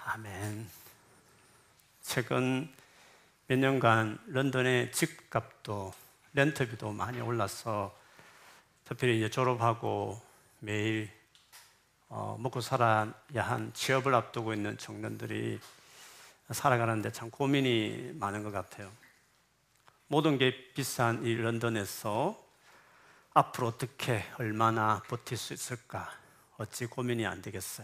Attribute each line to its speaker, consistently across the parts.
Speaker 1: 아멘. 최근 몇 년간 런던의 집값도 렌트비도 많이 올라서 특별히 이제 졸업하고 매일 먹고 살아야 한 취업을 앞두고 있는 청년들이 살아가는데 참 고민이 많은 것 같아요. 모든 게 비싼 이 런던에서 앞으로 어떻게 얼마나 버틸 수 있을까 어찌 고민이 안 되겠어요.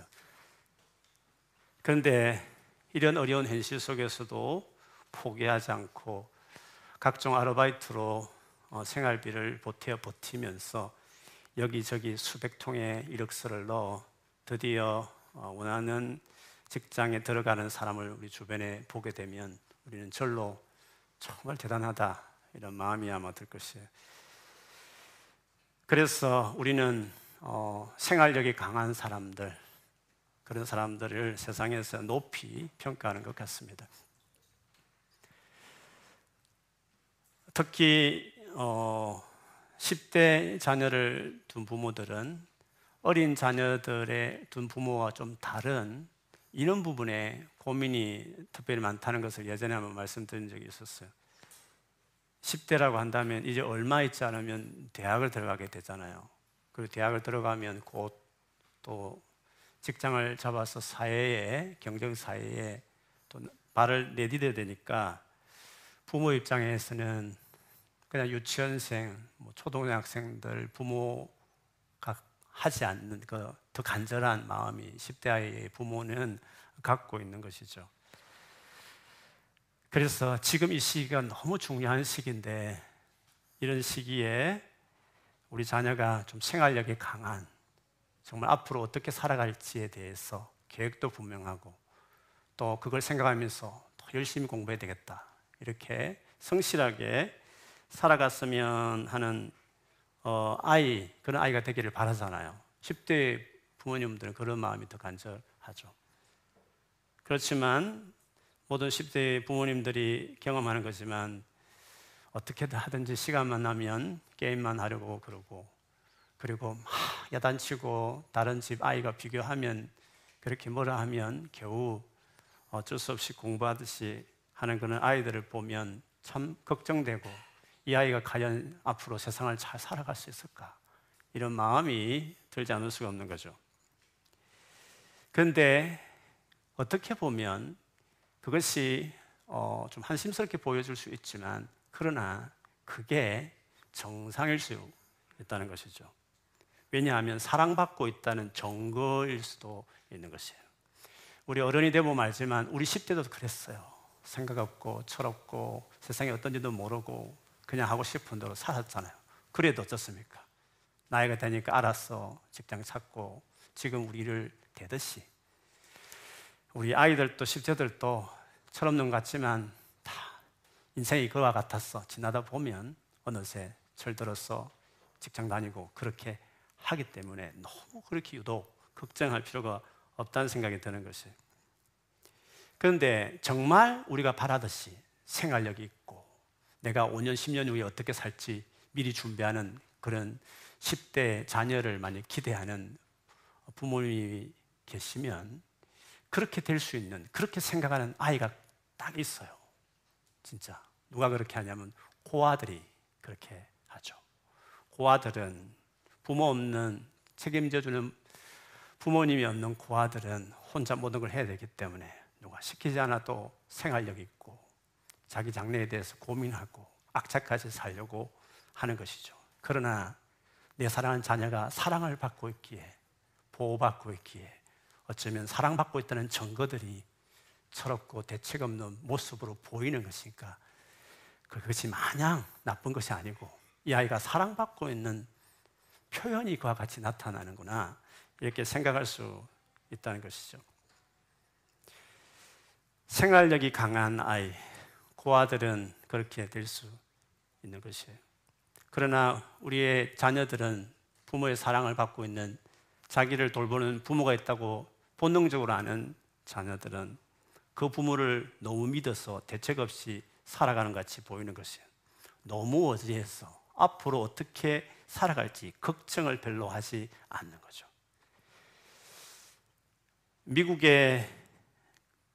Speaker 1: 그런데 이런 어려운 현실 속에서도 포기하지 않고 각종 아르바이트로 생활비를 보태어 버티면서 여기저기 수백 통의 이력서를 넣어 드디어 원하는 직장에 들어가는 사람을 우리 주변에 보게 되면 우리는 절로 정말 대단하다 이런 마음이 아마 들 것이에요. 그래서 우리는 생활력이 강한 사람들, 그런 사람들을 세상에서 높이 평가하는 것 같습니다. 특히 10대 자녀를 둔 부모들은 어린 자녀들의 둔 부모와 좀 다른 이런 부분에 고민이 특별히 많다는 것을 예전에 한번 말씀드린 적이 있었어요. 10대라고 한다면 이제 얼마 있지 않으면 대학을 들어가게 되잖아요. 그리고 대학을 들어가면 곧 또 직장을 잡아서 사회에, 경쟁 사회에 또 발을 내디뎌야 되니까 부모 입장에서는 그냥 유치원생, 초등학생들 부모가 하지 않는 그 더 간절한 마음이 10대 아이의 부모는 갖고 있는 것이죠. 그래서 지금 이 시기가 너무 중요한 시기인데 이런 시기에 우리 자녀가 좀 생활력이 강한 정말 앞으로 어떻게 살아갈지에 대해서 계획도 분명하고 또 그걸 생각하면서 더 열심히 공부해야 되겠다 이렇게 성실하게 살아갔으면 하는 그런 아이가 되기를 바라잖아요. 10대 부모님들은 그런 마음이 더 간절하죠. 그렇지만 모든 10대 부모님들이 경험하는 거지만 어떻게든 하든지 시간만 나면 게임만 하려고 그러고 그리고 막 야단치고 다른 집 아이가 비교하면 그렇게 뭐라 하면 겨우 어쩔 수 없이 공부하듯이 하는 그런 아이들을 보면 참 걱정되고 이 아이가 과연 앞으로 세상을 잘 살아갈 수 있을까 이런 마음이 들지 않을 수가 없는 거죠. 그런데 어떻게 보면 그것이 좀 한심스럽게 보여줄 수 있지만 그러나 그게 정상일 수 있다는 것이죠. 왜냐하면 사랑받고 있다는 증거일 수도 있는 것이에요. 우리 어른이 되면 알지만 우리 10대도 그랬어요. 생각 없고 철없고 세상에 어떤지도 모르고 그냥 하고 싶은 대로 살았잖아요. 그래도 어떻습니까? 나이가 되니까 알았어 직장 찾고 지금 우리를 대듯이 우리 아이들도 10대들도 철없는 것 같지만 다 인생이 그와 같았어. 지나다 보면 어느새 철들어서 직장 다니고 그렇게 하기 때문에 너무 그렇게 유독 걱정할 필요가 없다는 생각이 드는 것이에요. 그런데 정말 우리가 바라듯이 생활력이 있고 내가 5년, 10년 후에 어떻게 살지 미리 준비하는 그런 10대 자녀를 많이 기대하는 부모님이 계시면 그렇게 될 수 있는, 그렇게 생각하는 아이가 딱 있어요. 진짜. 누가 그렇게 하냐면 고아들이 그렇게 하죠. 고아들은 부모 없는, 책임져주는 부모님이 없는 고아들은 혼자 모든 걸 해야 되기 때문에 누가 시키지 않아도 생활력 있고 자기 장래에 대해서 고민하고 악착같이 살려고 하는 것이죠. 그러나 내 사랑하는 자녀가 사랑을 받고 있기에, 보호받고 있기에 어쩌면 사랑받고 있다는 증거들이 철없고 대책 없는 모습으로 보이는 것이니까 그것이 마냥 나쁜 것이 아니고 이 아이가 사랑받고 있는 표현이 그와 같이 나타나는구나 이렇게 생각할 수 있다는 것이죠. 생활력이 강한 아이, 고아들은 그렇게 될 수 있는 것이에요. 그러나 우리의 자녀들은 부모의 사랑을 받고 있는 자기를 돌보는 부모가 있다고 본능적으로 아는 자녀들은 그 부모를 너무 믿어서 대책 없이 살아가는 것 같이 보이는 것이에요. 너무 어지해서 앞으로 어떻게 살아갈지 걱정을 별로 하지 않는 거죠. 미국의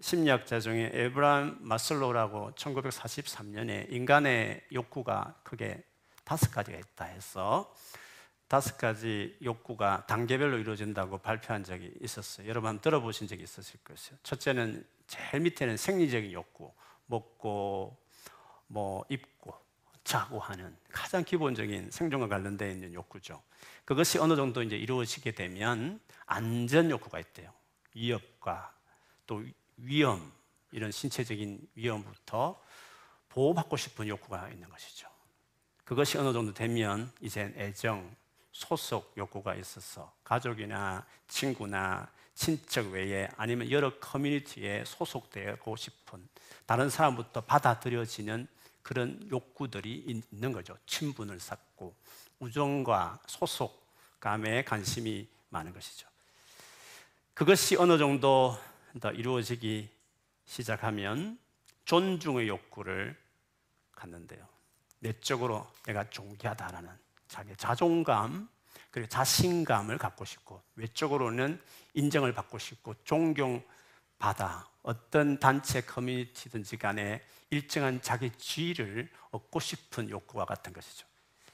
Speaker 1: 심리학자 중에 에브라임 마슬로우라고 1943년에 인간의 욕구가 크게 5가지가 있다 해서 5가지 욕구가 단계별로 이루어진다고 발표한 적이 있었어요. 여러분 한번 들어보신 적이 있으실 것이에요. 첫째는 제일 밑에는 생리적인 욕구, 먹고 입고 자고 하는 가장 기본적인 생존과 관련되어 있는 욕구죠. 그것이 어느 정도 이제 이루어지게 되면 안전 욕구가 있대요. 위협과 또 위험, 이런 신체적인 위험부터 보호받고 싶은 욕구가 있는 것이죠. 그것이 어느 정도 되면 이젠 애정, 소속 욕구가 있어서 가족이나 친구나 친척 외에 아니면 여러 커뮤니티에 소속되고 싶은 다른 사람부터 받아들여지는 그런 욕구들이 있는 거죠. 친분을 쌓고 우정과 소속감에 관심이 많은 것이죠. 그것이 어느 정도 더 이루어지기 시작하면 존중의 욕구를 갖는데요. 내적으로 내가 존귀하다라는 자기의 자존감 그리고 자신감을 갖고 싶고, 외적으로는 인정을 받고 싶고 존경받아 어떤 단체 커뮤니티든지 간에 일정한 자기 지위를 얻고 싶은 욕구와 같은 것이죠.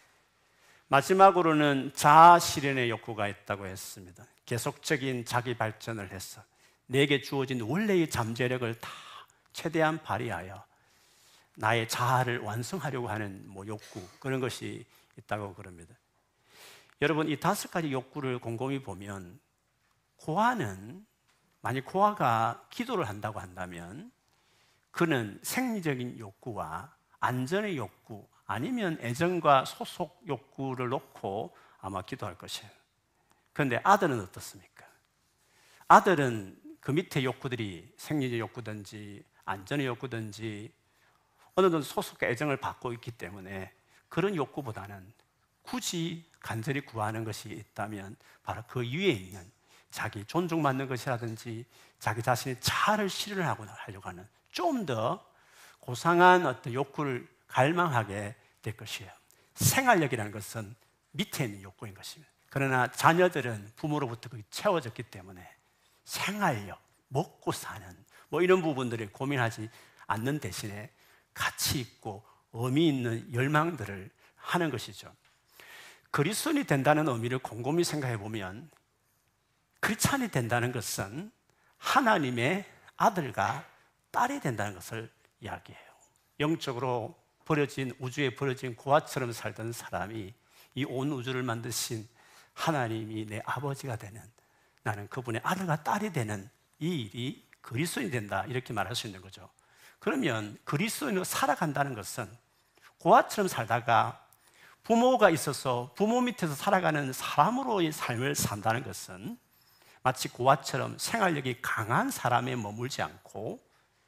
Speaker 1: 마지막으로는 자아 실현의 욕구가 있다고 했습니다. 계속적인 자기 발전을 해서 내게 주어진 원래의 잠재력을 다 최대한 발휘하여 나의 자아를 완성하려고 하는 욕구, 그런 것이 있다고 그럽니다. 여러분, 이 5가지 욕구를 곰곰이 보면 고아는, 만약 고아가 기도를 한다고 한다면 그는 생리적인 욕구와 안전의 욕구 아니면 애정과 소속 욕구를 놓고 아마 기도할 것이에요. 그런데 아들은 어떻습니까? 아들은 그 밑에 욕구들이 생리적 욕구든지 안전의 욕구든지 어느 정도 소속과 애정을 받고 있기 때문에 그런 욕구보다는 굳이 간절히 구하는 것이 있다면 바로 그 위에 있는 자기 존중받는 것이라든지 자기 자신의 자아를 실현하려고 하는 좀 더 고상한 어떤 욕구를 갈망하게 될 것이에요. 생활력이라는 것은 밑에 있는 욕구인 것입니다. 그러나 자녀들은 부모로부터 채워졌기 때문에 생활력, 먹고 사는 이런 부분들에 고민하지 않는 대신에 가치 있고 의미 있는 열망들을 하는 것이죠. 그리스도인이 된다는 의미를 곰곰이 생각해 보면 크리스찬이 된다는 것은 하나님의 아들과 딸이 된다는 것을 이야기해요. 영적으로 우주에 버려진 고아처럼 살던 사람이 이 온 우주를 만드신 하나님이 내 아버지가 되는, 나는 그분의 아들과 딸이 되는 이 일이 그리스도인이 된다, 이렇게 말할 수 있는 거죠. 그러면 그리스도인으로 살아간다는 것은 고아처럼 살다가 부모가 있어서 부모 밑에서 살아가는 사람으로의 삶을 산다는 것은 마치 고아처럼 생활력이 강한 사람에 머물지 않고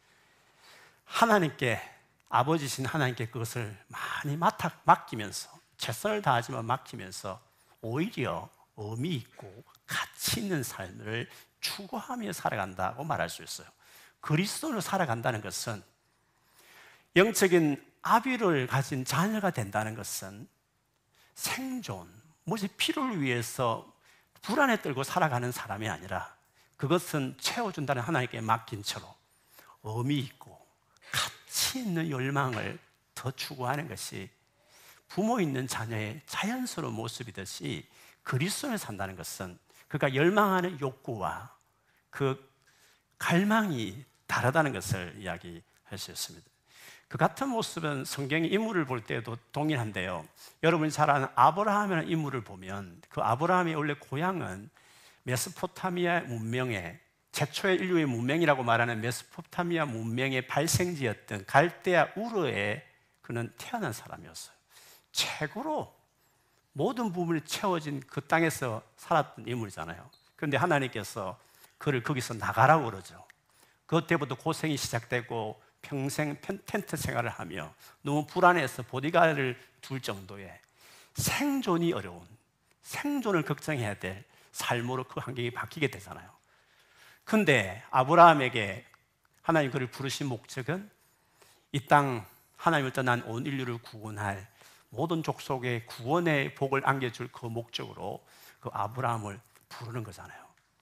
Speaker 1: 하나님께, 아버지신 하나님께 그것을 많이 맡기면서 최선을 다하지만 맡기면서 오히려 의미 있고 가치 있는 삶을 추구하며 살아간다고 말할 수 있어요. 그리스도로 살아간다는 것은, 영적인 아비를 가진 자녀가 된다는 것은 생존, 필요를 위해서 불안에 떨고 살아가는 사람이 아니라 그것은 채워준다는 하나님께 맡긴 채로 의미 있고 가치 있는 열망을 더 추구하는 것이 부모 있는 자녀의 자연스러운 모습이듯이, 그리스도를 산다는 것은 그가 열망하는 욕구와 그 갈망이 다르다는 것을 이야기할 수 있습니다. 그 같은 모습은 성경의 인물을 볼 때도 동일한데요. 여러분이 잘 아는 아브라함이라는 인물을 보면 그 아브라함의 원래 고향은 메소포타미아 문명의 최초의 인류의 문명이라고 말하는 메소포타미아 문명의 발생지였던 갈대아 우르에 그는 태어난 사람이었어요. 최고로 모든 부분이 채워진 그 땅에서 살았던 인물이잖아요. 그런데 하나님께서 그를 거기서 나가라고 그러죠. 그때부터 고생이 시작되고 평생 텐트 생활을 하며 너무 불안해서 보디가드를 둘 정도의 생존이 어려운, 생존을 걱정해야 될 삶으로 그 환경이 바뀌게 되잖아요. 그런데 아브라함에게 하나님 그를 부르신 목적은 이 땅, 하나님을 떠난 온 인류를 구원할, 모든 족속의 구원의 복을 안겨줄 그 목적으로 그 아브라함을 부르는 거잖아요.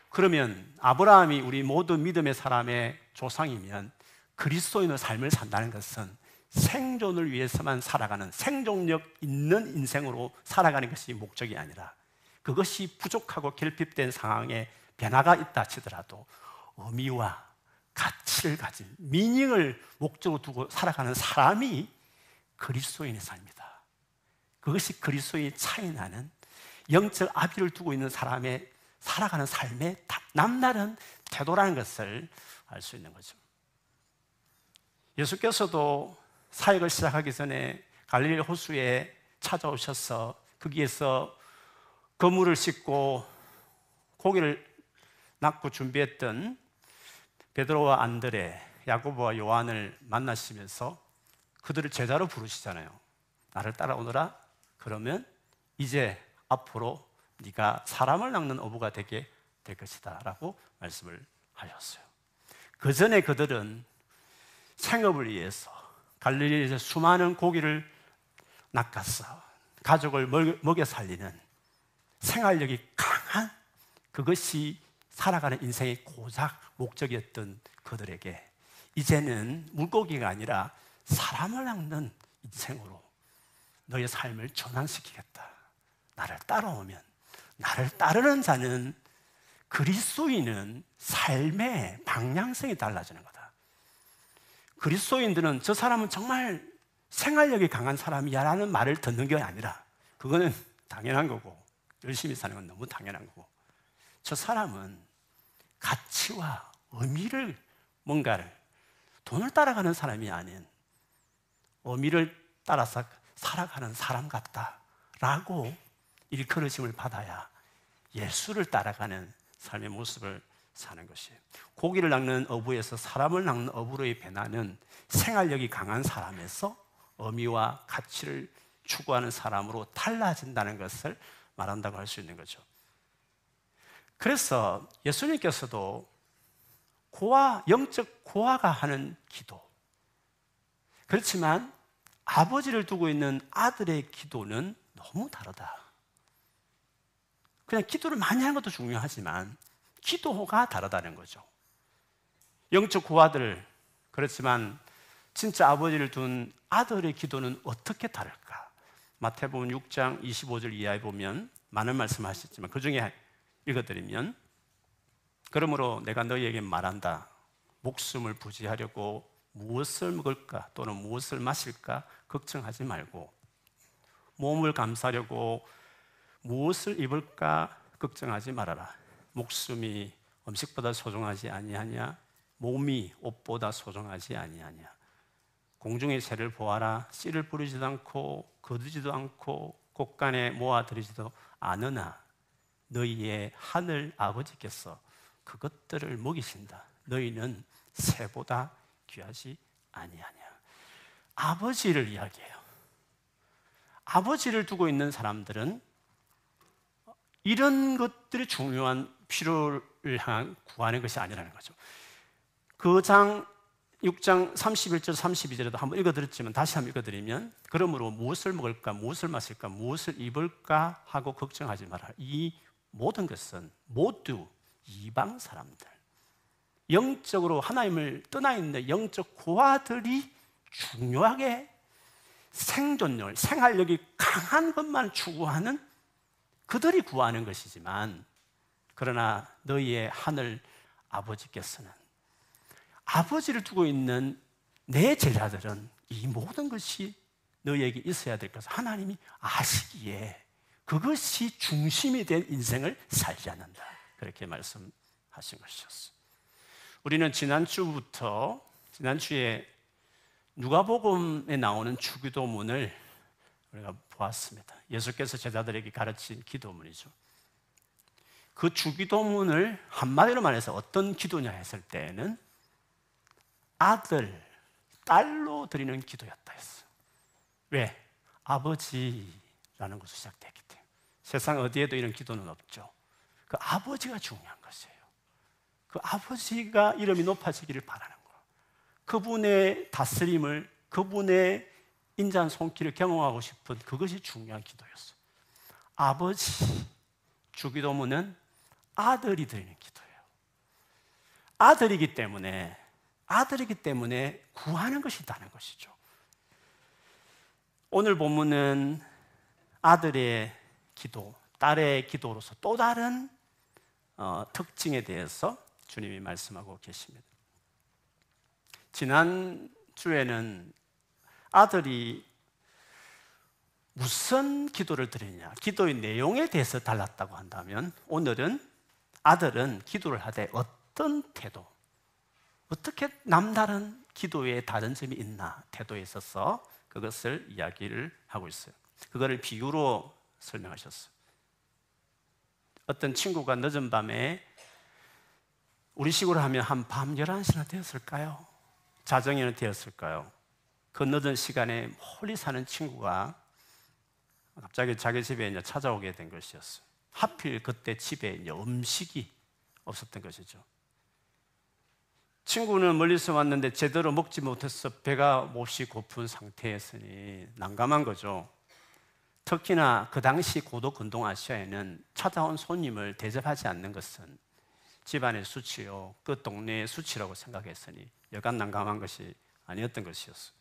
Speaker 1: 그러면 아브라함이 우리 모든 믿음의 사람의 조상이면 그리스도인의 삶을 산다는 것은 생존을 위해서만 살아가는 생존력 있는 인생으로 살아가는 것이 목적이 아니라 그것이 부족하고 결핍된 상황에 변화가 있다 치더라도 의미와 가치를 가진 미닝을 목적으로 두고 살아가는 사람이 그리스도인의 삶이다. 그것이 그리스도인이 차이나는 영적 아비를 두고 있는 사람의 살아가는 삶의 남다른 태도라는 것을 알 수 있는 거죠. 예수께서도 사역을 시작하기 전에 갈릴리 호수에 찾아오셔서 거기에서 그물을 싣고 고기를 낚고 준비했던 베드로와 안드레, 야고보와 요한을 만나시면서 그들을 제자로 부르시잖아요. 나를 따라오너라. 그러면 이제 앞으로 네가 사람을 낚는 어부가 되게 될 것이다 라고 말씀을 하셨어요. 그 전에 그들은 생업을 위해서 갈릴리에서 수많은 고기를 낚아서 가족을 먹여 살리는 생활력이 강한 그것이 살아가는 인생의 고작 목적이었던 그들에게 이제는 물고기가 아니라 사람을 낚는 인생으로 너의 삶을 전환시키겠다. 나를 따라오면, 나를 따르는 자는 그리스도인은 삶의 방향성이 달라지는 거다. 그리스도인들은 저 사람은 정말 생활력이 강한 사람이야 라는 말을 듣는 게 아니라 그거는 당연한 거고 열심히 사는 건 너무 당연한 거고 저 사람은 가치와 의미를 뭔가를 돈을 따라가는 사람이 아닌 의미를 따라서 살아가는 사람 같다라고 일컬으심을 받아야 예수를 따라가는 삶의 모습을 사는 것이에요. 고기를 낚는 어부에서 사람을 낚는 어부로의 변화는 생활력이 강한 사람에서 의미와 가치를 추구하는 사람으로 달라진다는 것을 말한다고 할 수 있는 거죠. 그래서 예수님께서도 영적 고아가 하는 기도, 그렇지만 아버지를 두고 있는 아들의 기도는 너무 다르다. 그냥 기도를 많이 하는 것도 중요하지만 기도가 다르다는 거죠. 영적 고아들, 그렇지만 진짜 아버지를 둔 아들의 기도는 어떻게 다를까? 마태복음 6장 25절 이하에 보면 많은 말씀하셨지만 그 중에 읽어드리면 그러므로 내가 너희에게 말한다. 목숨을 부지하려고 무엇을 먹을까 또는 무엇을 마실까 걱정하지 말고 몸을 감싸려고 무엇을 입을까 걱정하지 말아라. 목숨이 음식보다 소중하지 아니하냐? 몸이 옷보다 소중하지 아니하냐? 공중의 새를 보아라. 씨를 뿌리지도 않고 거두지도 않고 곳간에 모아들이지도 않으나 너희의 하늘 아버지께서 그것들을 먹이신다. 너희는 새보다 귀하지 아니하냐? 아버지를 이야기해요. 아버지를 두고 있는 사람들은 이런 것들이 중요한 필요를 향한 구하는 것이 아니라는 거죠. 그 6장 31절 32절에도 한번 읽어드렸지만 다시 한번 읽어드리면 그러므로 무엇을 먹을까 무엇을 마실까 무엇을 입을까 하고 걱정하지 마라. 이 모든 것은 모두 이방 사람들, 영적으로 하나님을 떠나 있는 영적 고아들이 중요하게 생존력, 생활력이 강한 것만 추구하는 그들이 구하는 것이지만 그러나 너희의 하늘 아버지께서는 아버지를 두고 있는 내 제자들은 이 모든 것이 너희에게 있어야 될 것을 하나님이 아시기에 그것이 중심이 된 인생을 살지 않는다. 그렇게 말씀하신 것이었어요. 우리는 지난주에 누가복음에 나오는 주기도문을 우리가 보았습니다. 예수께서 제자들에게 가르친 기도문이죠. 그 주기도문을 한마디로 말해서 어떤 기도냐 했을 때는 아들, 딸로 드리는 기도였다 했어요. 왜? 아버지라는 것으로 시작됐기 때문에. 세상 어디에도 이런 기도는 없죠. 그 아버지가 중요한 것이에요. 그 아버지가 이름이 높아지기를 바라는 거예요. 그분의 다스림을, 그분의 인자한 손길을 경험하고 싶은 그것이 중요한 기도였어요. 아버지, 주기도문은 아들이 드리는 기도예요. 아들이기 때문에 구하는 것이 있다는 것이죠. 오늘 본문은 아들의 기도, 딸의 기도로서 또 다른 특징에 대해서 주님이 말씀하고 계십니다. 지난주에는 아들이 무슨 기도를 드리냐, 기도의 내용에 대해서 달랐다고 한다면, 오늘은 아들은 기도를 하되 어떤 태도, 어떻게 남다른 기도에 다른 점이 있나, 태도에 있어서 그것을 이야기를 하고 있어요. 그거를 비유로 설명하셨어요. 어떤 친구가 늦은 밤에, 우리식으로 하면 한 밤 11시나 되었을까요? 자정에는 되었을까요? 그 늦은 시간에 멀리 사는 친구가 갑자기 자기 집에 이제 찾아오게 된 것이었어요. 하필 그때 집에 이제 음식이 없었던 것이죠. 친구는 멀리서 왔는데 제대로 먹지 못해서 배가 몹시 고픈 상태였으니 난감한 거죠. 특히나 그 당시 고도 근동 아시아에는 찾아온 손님을 대접하지 않는 것은 집안의 수치요, 그 동네의 수치라고 생각했으니 여간 난감한 것이 아니었던 것이었어요.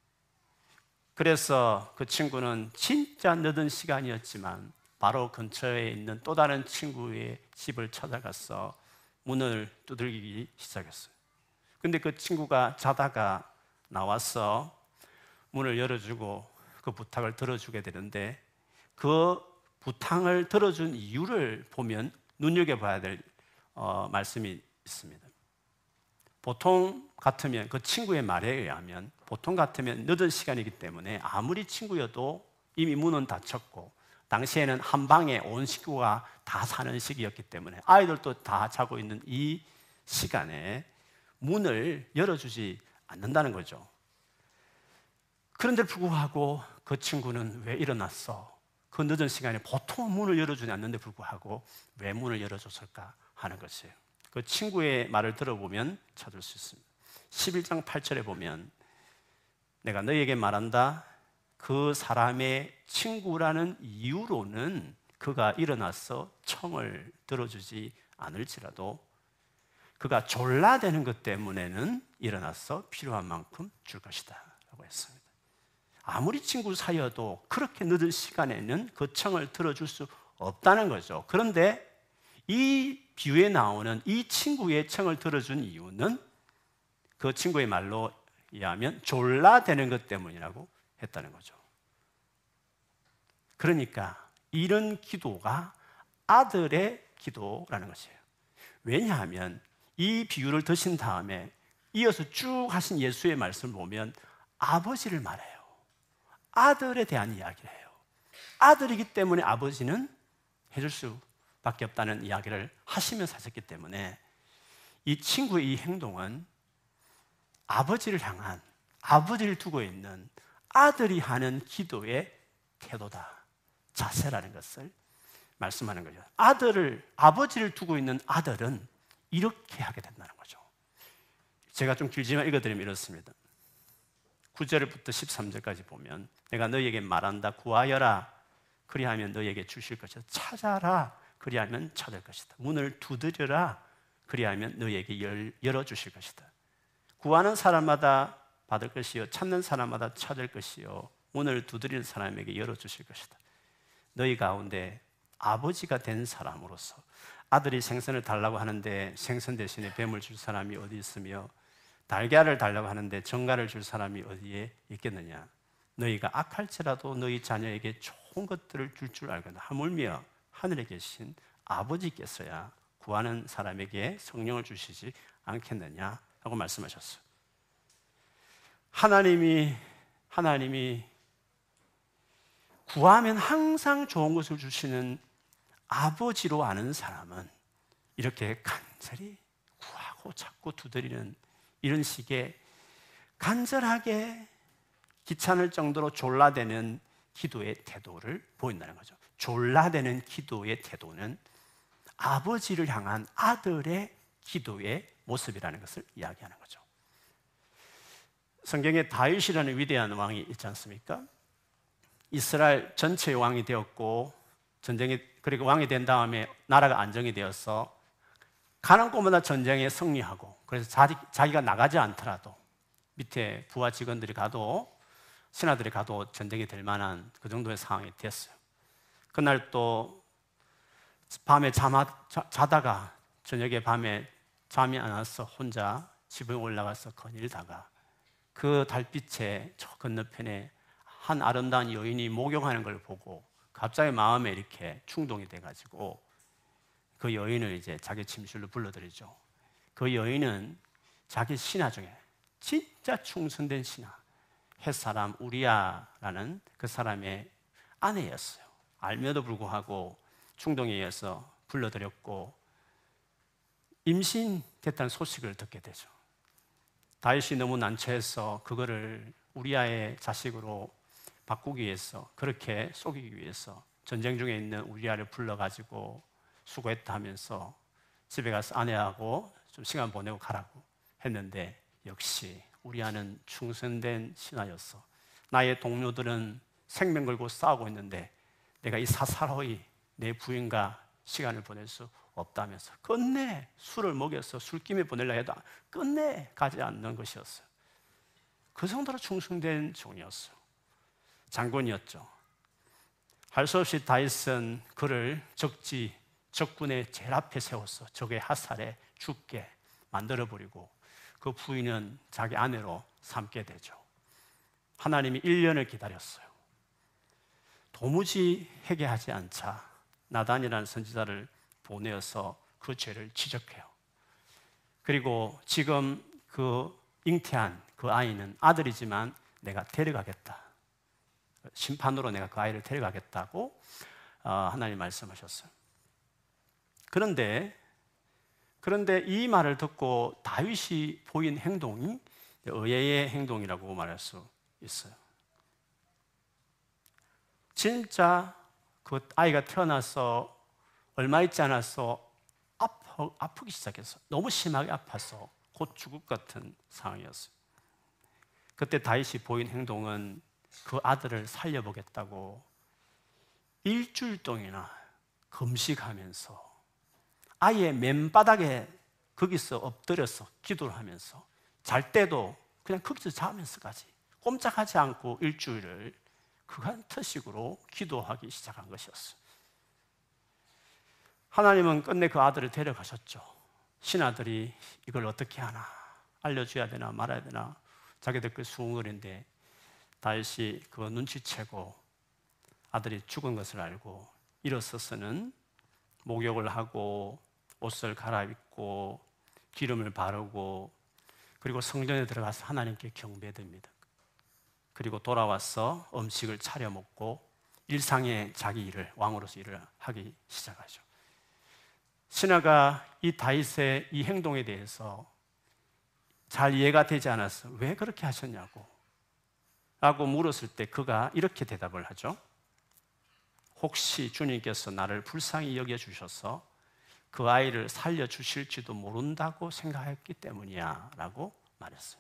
Speaker 1: 그래서 그 친구는 진짜 늦은 시간이었지만 바로 근처에 있는 또 다른 친구의 집을 찾아가서 문을 두들기기 시작했어요. 근데 그 친구가 자다가 나와서 문을 열어주고 그 부탁을 들어주게 되는데, 그 부탁을 들어준 이유를 보면 눈여겨봐야 될 말씀이 있습니다. 보통 같으면, 그 친구의 말에 의하면 보통 같으면 늦은 시간이기 때문에 아무리 친구여도 이미 문은 닫혔고, 당시에는 한 방에 온 식구가 다 사는 시기였기 때문에 아이들도 다 자고 있는 이 시간에 문을 열어주지 않는다는 거죠. 그런데 불구하고 그 친구는 왜 일어났어? 그 늦은 시간에 보통 문을 열어주지 않는데 불구하고 왜 문을 열어줬을까 하는 것이에요. 그 친구의 말을 들어보면 찾을 수 있습니다. 11장 8절에 보면, 내가 너희에게 말한다, 그 사람의 친구라는 이유로는 그가 일어나서 청을 들어주지 않을지라도 그가 졸라대는 것 때문에는 일어나서 필요한 만큼 줄 것이다 라고 했습니다. 아무리 친구 사이여도 그렇게 늦은 시간에는 그 청을 들어줄 수 없다는 거죠. 그런데 이 비유에 나오는 이 친구의 청을 들어준 이유는 그 친구의 말로 의하면 졸라대는 것 때문이라고 했다는 거죠. 그러니까 이런 기도가 아들의 기도라는 것이에요. 왜냐하면 이 비유를 드신 다음에 이어서 쭉 하신 예수의 말씀을 보면 아버지를 말해요. 아들에 대한 이야기를 해요. 아들이기 때문에 아버지는 해줄 수밖에 없다는 이야기를 하시면서 하셨기 때문에 이 친구의 이 행동은 아버지를 향한, 아버지를 두고 있는 아들이 하는 기도의 태도다, 자세라는 것을 말씀하는 거죠. 아버지를 두고 있는 아들은 이렇게 하게 된다는 거죠. 제가 좀 길지만 읽어드리면 이렇습니다. 9절부터 13절까지 보면, 내가 너희에게 말한다, 구하여라, 그리하면 너희에게 주실 것이다. 찾아라, 그리하면 찾을 것이다. 문을 두드려라, 그리하면 너희에게 열어주실 것이다. 구하는 사람마다 받을 것이요, 찾는 사람마다 찾을 것이요, 문을 두드리는 사람에게 열어주실 것이다. 너희 가운데 아버지가 된 사람으로서 아들이 생선을 달라고 하는데 생선 대신에 뱀을 줄 사람이 어디 있으며, 달걀을 달라고 하는데 정갈을 줄 사람이 어디에 있겠느냐. 너희가 악할지라도 너희 자녀에게 좋은 것들을 줄 알거나 하물며 하늘에 계신 아버지께서야 구하는 사람에게 성령을 주시지 않겠느냐 라고 말씀하셨어요. 하나님이 구하면 항상 좋은 것을 주시는 아버지로 아는 사람은 이렇게 간절히 구하고 찾고 두드리는 이런 식의 간절하게 귀찮을 정도로 졸라대는 기도의 태도를 보인다는 거죠. 졸라대는 기도의 태도는 아버지를 향한 아들의 기도의 모습이라는 것을 이야기하는 거죠. 성경에 다윗이라는 위대한 왕이 있지 않습니까? 이스라엘 전체의 왕이 되었고 전쟁에 그리고 왕이 된 다음에 나라가 안정이 되어서 가는 곳마다 전쟁에 승리하고, 그래서 자기가 나가지 않더라도 밑에 부하 직원들이 가도, 신하들이 가도 전쟁이 될 만한 그 정도의 상황이 됐어요. 그날 또 밤에 자다가 저녁에 밤에 잠이 안 와서 혼자 집에 올라가서 거닐다가 그 달빛에 저 건너편에 한 아름다운 여인이 목욕하는 걸 보고 갑자기 마음에 이렇게 충동이 돼가지고 그 여인을 이제 자기 침실로 불러들이죠. 그 여인은 자기 신하 중에 진짜 충성된 신하, 햇사람 우리야라는 그 사람의 아내였어요. 알면도 불구하고 충동에 의해서 불러들였고 임신됐다는 소식을 듣게 되죠. 다윗이 너무 난처해서 그거를 우리야의 자식으로 바꾸기 위해서, 그렇게 속이기 위해서 전쟁 중에 있는 우리야를 불러가지고 수고했다 하면서 집에 가서 아내하고 좀 시간 보내고 가라고 했는데, 역시 우리야는 충성된 신하였어. 나의 동료들은 생명 걸고 싸우고 있는데 내가 이 사사로이 내 부인과 시간을 보낼 수 없다면서 끝내 술을 먹여서 술김에 보내려 해도 끝내 가지 않는 것이었어요. 그 정도로 충성된 종이었어요. 장군이었죠. 할 수 없이 다윗은 그를 적군의 제일 앞에 세워서 적의 화살에 죽게 만들어버리고 그 부인은 자기 아내로 삼게 되죠. 하나님이 1년을 기다렸어요. 도무지 회개하지 않자 나단이라는 선지자를 보내어서 그 죄를 지적해요. 그리고 지금 그 잉태한 그 아이는 아들이지만 내가 데려가겠다, 심판으로 내가 그 아이를 데려가겠다고 하나님 말씀하셨어요. 그런데 이 말을 듣고 다윗이 보인 행동이 의외의 행동이라고 말할 수 있어요. 진짜 그 아이가 태어나서 얼마 있지 않아서 아프기 시작했어요. 너무 심하게 아파서 곧 죽을 것 같은 상황이었어요. 그때 다윗이 보인 행동은 그 아들을 살려보겠다고 일주일 동안이나 금식하면서 아예 맨바닥에 거기서 엎드려서 기도를 하면서 잘 때도 그냥 거기서 자면서까지 꼼짝하지 않고 일주일을 그간터식으로 기도하기 시작한 것이었어요. 하나님은 끝내 그 아들을 데려가셨죠. 신하들이 이걸 어떻게 하나, 알려줘야 되나 말아야 되나 자기들 그 수군거리인데 다윗이 그거 눈치채고 아들이 죽은 것을 알고 일어서서는 목욕을 하고 옷을 갈아입고 기름을 바르고 그리고 성전에 들어가서 하나님께 경배드립니다. 그리고 돌아와서 음식을 차려 먹고 일상의 자기 일을, 왕으로서 일을 하기 시작하죠. 신하가 이 다윗의 이 행동에 대해서 잘 이해가 되지 않아서 왜 그렇게 하셨냐고 라고 물었을 때 그가 이렇게 대답을 하죠. 혹시 주님께서 나를 불쌍히 여겨주셔서 그 아이를 살려주실지도 모른다고 생각했기 때문이야 라고 말했어요.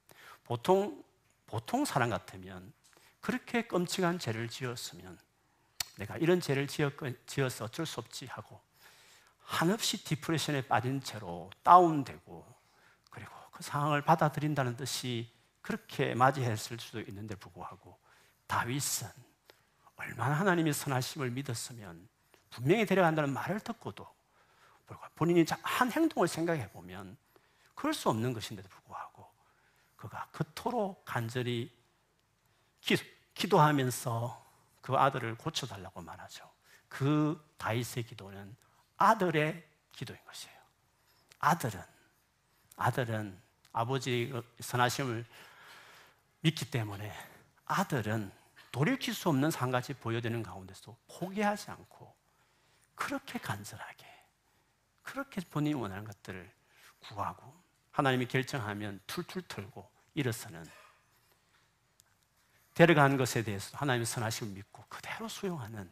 Speaker 1: 보통 사람 같으면 그렇게 끔찍한 죄를 지었으면 내가 이런 죄를 지어서 어쩔 수 없지 하고 한없이 디프레션에 빠진 채로 다운되고 그리고 그 상황을 받아들인다는 듯이 그렇게 맞이했을 수도 있는데 불구하고 다윗은 얼마나 하나님의 선하심을 믿었으면 분명히 데려간다는 말을 듣고도 본인이 한 행동을 생각해 보면 그럴 수 없는 것인데도 불구하고 그가 그토록 간절히 기도하면서 그 아들을 고쳐달라고 말하죠. 그 다윗의 기도는 아들의 기도인 것이에요. 아들은 아버지의 선하심을 믿기 때문에 아들은 돌이킬 수 없는 상같이 보여지는 가운데서 포기하지 않고 그렇게 간절하게 그렇게 본인이 원하는 것들을 구하고 하나님이 결정하면 툴툴 털고 일어서는 데려가는 것에 대해서 하나님의 선하심을 믿고 그대로 수용하는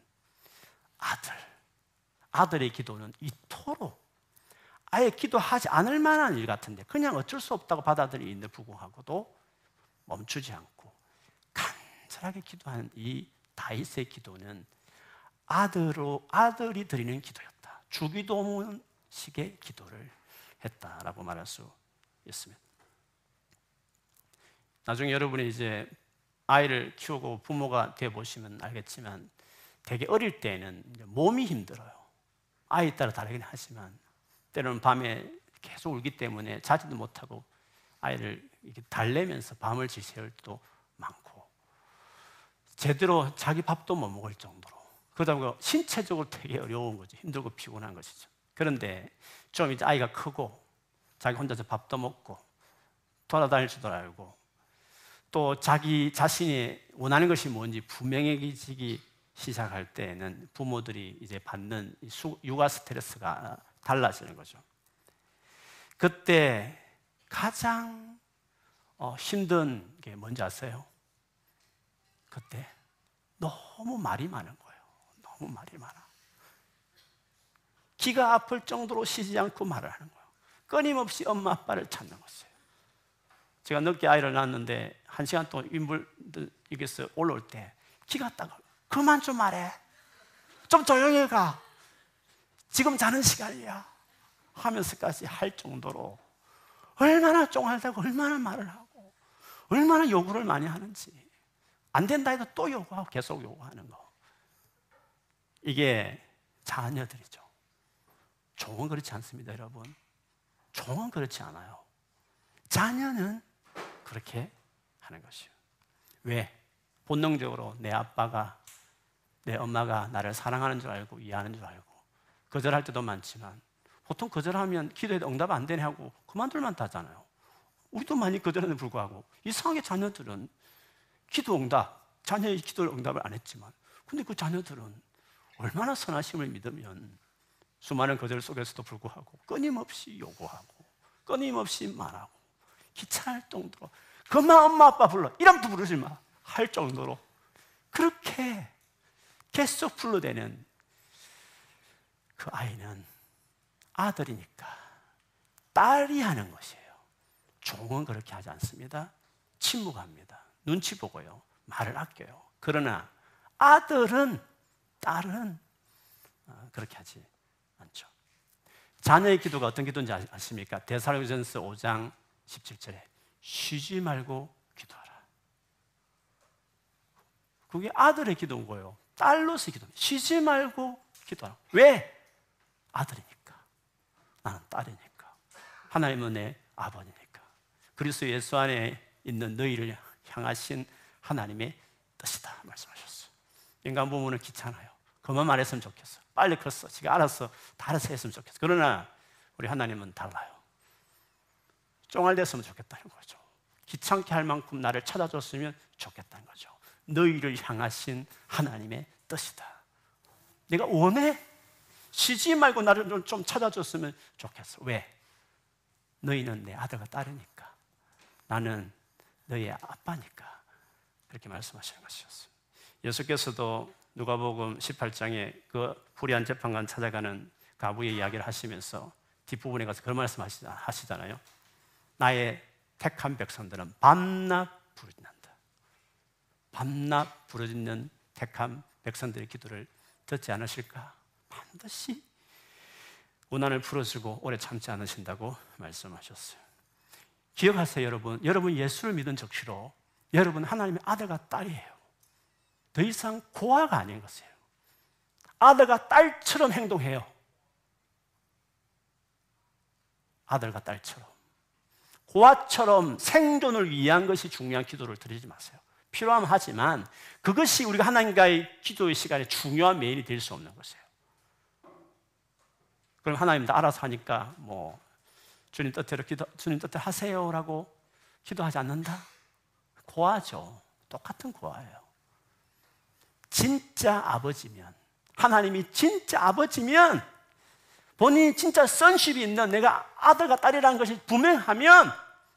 Speaker 1: 아들의 기도는 이토록 아예 기도하지 않을 만한 일 같은데 그냥 어쩔 수 없다고 받아들이는데 불구하고도 멈추지 않고 간절하게 기도하는 이 다윗의 기도는 아들이 드리는 기도였다. 주기도문식의 기도를 했다라고 말할 수 있습니다. 나중에 여러분이 이제 아이를 키우고 부모가 되어 보시면 알겠지만 되게 어릴 때는 몸이 힘들어요. 아이에 따라 다르긴 하지만 때로는 밤에 계속 울기 때문에 자지도 못하고 아이를 이렇게 달래면서 밤을 지새울 때도 많고 제대로 자기 밥도 못 먹을 정도로 그러다 보니까 신체적으로 되게 어려운 거죠. 힘들고 피곤한 것이죠. 그런데 좀 이제 아이가 크고 자기 혼자서 밥도 먹고 돌아다닐 줄도 알고 또 자기 자신이 원하는 것이 뭔지 분명해지기 시작할 때는 부모들이 이제 받는 육아 스트레스가 달라지는 거죠. 그때 가장 힘든 게 뭔지 아세요? 그때 너무 말이 많은 거예요. 너무 말이 많아. 기가 아플 정도로 쉬지 않고 말을 하는 거예요. 끊임없이 엄마 아빠를 찾는 것이에요. 제가 늦게 아이를 낳았는데 1시간 동안 윈블드에서 올라올 때 기가 딱 그만 좀 말해. 좀 조용히 가. 지금 자는 시간이야. 하면서까지 할 정도로 얼마나 쫑알대고 얼마나 말을 하고 얼마나 요구를 많이 하는지 안 된다 해도 또 요구하고 계속 요구하는 거. 이게 자녀들이죠. 종은 그렇지 않습니다, 여러분. 종은 그렇지 않아요. 자녀는 그렇게 하는 것이에요. 왜? 본능적으로 내 아빠가, 내 엄마가 나를 사랑하는 줄 알고 이해하는 줄 알고 거절할 때도 많지만 보통 거절하면 기도해도 응답 안 되네 하고 그만둘만 하잖아요. 우리도 많이 거절하는데 불구하고 이상하게 자녀들은 기도 응답, 자녀의 기도 응답을 안 했지만 근데 그 자녀들은 얼마나 선하심을 믿으면 수많은 거절 속에서도 불구하고 끊임없이 요구하고 끊임없이 말하고 귀찮을 정도로 그만 엄마 아빠 불러 이름도 부르지 마 할 정도로 그렇게 계속 불러대는 그 아이는 아들이니까 딸이 하는 것이에요. 종은 그렇게 하지 않습니다. 침묵합니다. 눈치 보고요. 말을 아껴요. 그러나 딸은 그렇게 하지 않죠. 자녀의 기도가 어떤 기도인지 아십니까? 데살로니가전서 5장 17절에 쉬지 말고 기도하라. 그게 아들의 기도인 거예요. 딸로서의 기도. 쉬지 말고 기도하라. 왜? 아들이니까. 나는 딸이니까. 하나님은 내 아버지니까. 그리스도 예수 안에 있는 너희를 향하신 하나님의 뜻이다 말씀하셨어요. 인간 부모는 귀찮아요. 그만 말했으면 좋겠어. 빨리 컸어. 지가 알아서 다 알아서 했으면 좋겠어. 그러나 우리 하나님은 달라요. 쫑알됐으면 좋겠다는 거죠. 귀찮게 할 만큼 나를 찾아줬으면 좋겠다는 거죠. 너희를 향하신 하나님의 뜻이다. 내가 원해? 쉬지 말고 나를 좀 찾아줬으면 좋겠어. 왜? 너희는 내 아들과 딸이니까. 나는 너희의 아빠니까. 그렇게 말씀하시는 것이었어요. 예수께서도 누가복음 18장에 그 불의한 재판관 찾아가는 가부의 이야기를 하시면서 뒷부분에 가서 그런 말씀 하시잖아요. 나의 택한 백성들은 밤낮 부르짖는다. 밤낮 부르짖는 택한 백성들의 기도를 듣지 않으실까? 반드시 고난을 풀어주고 오래 참지 않으신다고 말씀하셨어요. 기억하세요, 여러분. 여러분 예수를 믿은 적시로 여러분 하나님의 아들과 딸이에요. 더 이상 고아가 아닌 것이에요. 아들과 딸처럼 행동해요. 아들과 딸처럼. 고아처럼 생존을 위한 것이 중요한 기도를 드리지 마세요. 필요하면 하지만 그것이 우리가 하나님과의 기도의 시간에 중요한 메인이 될 수 없는 것이에요. 그럼 하나님 다 알아서 하니까 뭐 주님 뜻대로 주님 뜻대로 하세요라고 기도하지 않는다? 고아죠. 똑같은 고아예요. 진짜 아버지면, 하나님이 진짜 아버지면, 본인이 진짜 선십이 있는 내가 아들과 딸이라는 것이 분명하면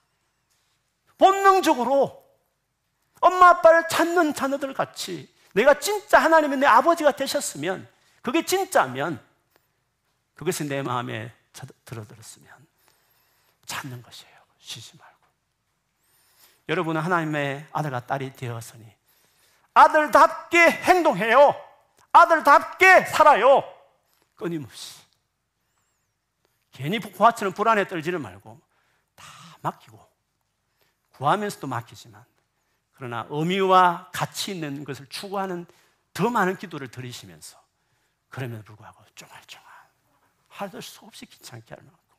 Speaker 1: 본능적으로 엄마 아빠를 찾는 자녀들 같이 내가 진짜 하나님의 내 아버지가 되셨으면, 그게 진짜면, 그것이 내 마음에 들어들었으면 찾는 것이에요. 쉬지 말고. 여러분은 하나님의 아들과 딸이 되었으니 아들답게 행동해요. 아들답게 살아요. 끊임없이. 괜히 고아처럼 불안에 떨지를 말고 다 맡기고, 구하면서도 맡기지만, 그러나 의미와 가치 있는 것을 추구하는 더 많은 기도를 드리시면서, 그럼에도 불구하고 쫑알쫑알 할 수 없이 귀찮게 할 만큼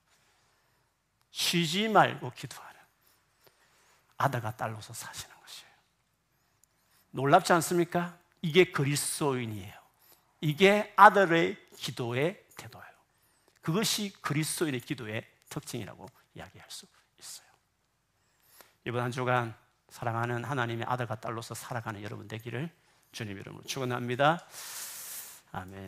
Speaker 1: 쉬지 말고 기도하는 아들과 딸로서 사시는 것이에요. 놀랍지 않습니까? 이게 그리스도인이에요. 이게 아들의 기도의 태도예요. 그것이 그리스도인의 기도의 특징이라고 이야기할 수 있어요. 이번 한 주간 사랑하는 하나님의 아들과 딸로서 살아가는 여러분 되기를 주님 이름으로 축원합니다. 아멘.